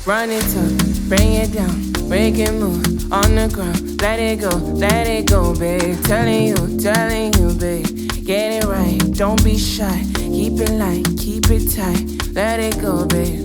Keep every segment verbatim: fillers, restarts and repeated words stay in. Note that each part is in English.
Run it up, bring it down, break it, move on the ground. Let it go, let it go, babe. Telling you, telling you, babe. Get it right, don't be shy. Keep it light, keep it tight. Let it go, babe.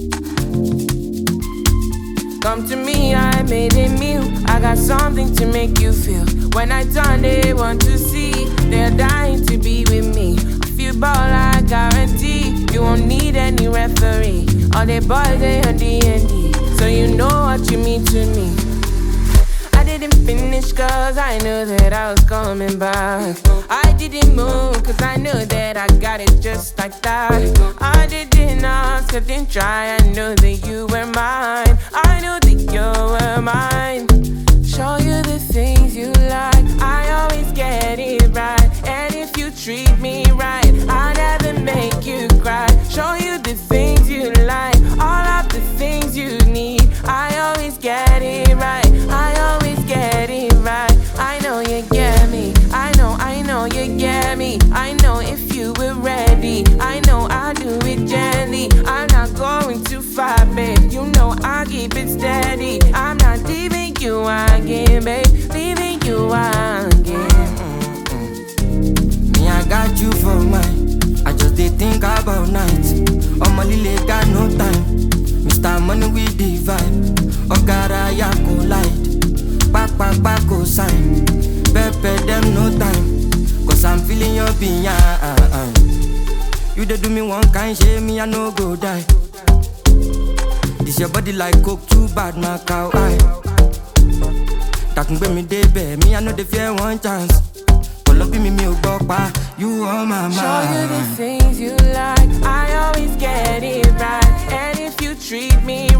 Come to me, I made a meal. I got something to make you feel. When I turn, they want to see. They're dying to be with me. If you ball, I guarantee you won't need any referee. All the boys, they on D and D, so you know what you mean to me. I didn't finish cause I knew that I was coming back. I didn't move cause I knew that I got it just like that. I didn't ask, I didn't try, I knew that you were mine. I knew that you were mine. Show you the things you like, I always get it right. And if you treat me right, I'll never make you cry. Show you the things you like, all of the things you need. I always get it right, I always get it right. I know you get me, I know, I know you get me. I know if you were ready, I know I'll do it gently. I'm not going too far, babe, you know I'll keep it steady. I'm not leaving you again, babe, leaving you again. Mm-mm. Me, I got you for mine, I just did think about nights. On my lily got no time, Mister Money with the vibe. Ogara ya collide, back back back go sign. Pepe them no time, cause I'm feeling your behind. You dey do me one kind, shame me I no go die. This your body like coke, too bad my cow eye. That can bring me day bed, me I know the fear one chance. Love me, me, you on my mind. Show you the things you like, I always get it right. And if you treat me